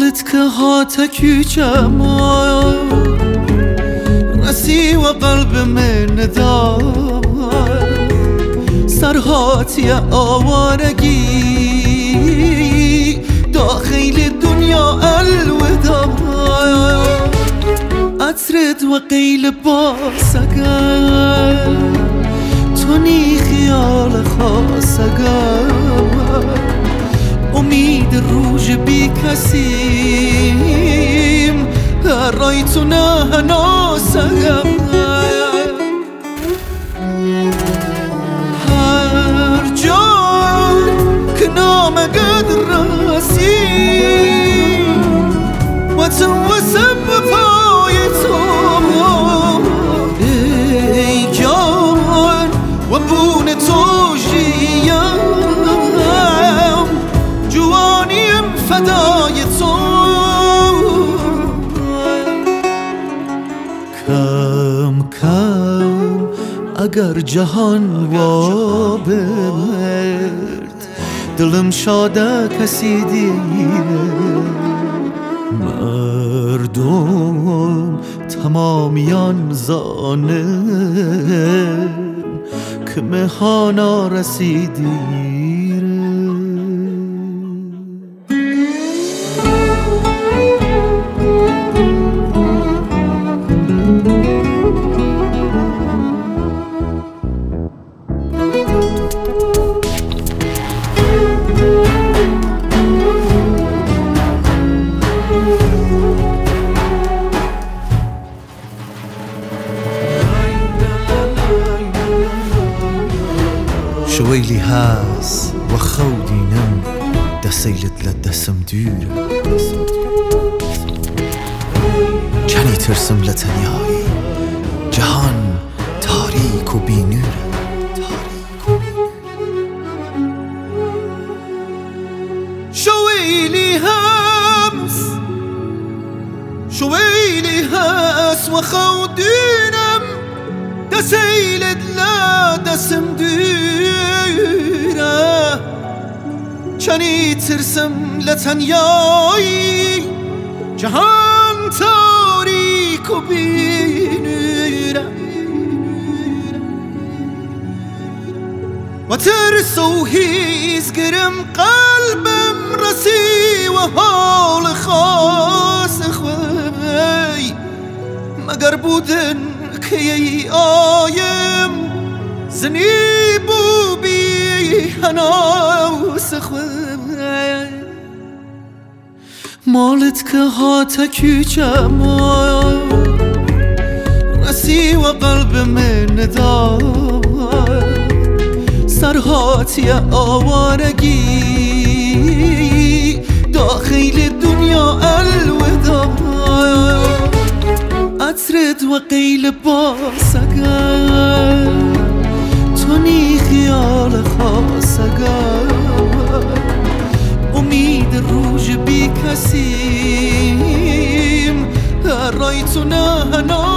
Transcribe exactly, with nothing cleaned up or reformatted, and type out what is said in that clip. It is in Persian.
مالت که هاتکی جمال رسی و قلب من ندار سرهاتی آوارگی داخل دنیا الوداع عطرت و قیل باسگل تونی خیال خاصگل امید روج بی کسیم رایتو نه ناسگم هر جا که نامگد رسی و توسم پای تو ای جان و بون تو جیم جوانیم فدای تو کم کم اگر جهان وا برد دلم شاده کسی دیره مردم تمامیان زانه که مهانا رسیدیره شويلي هاس وخودي نم دسيلت لدسم دير كاني ترسم لتنياي جهان تاريك وبينور شويلي هاس شويلي هاس وخودي نم دسيلت لدسم دير چنی ترسم لتنیایی جهان تاریک و بینوره و ترس و هیز گرم قلبم رسی و حال خاص خوی مگر بودن که ای آیم زنی بو بی هناس خوی مالت که هاتکی جمال رسی و قلب من ندار سرهاتی آوارگی داخل دنیا الوداع عطرت و قیل باسگل تونی خیال خاصگل امید روج بی کسیم رایتو نه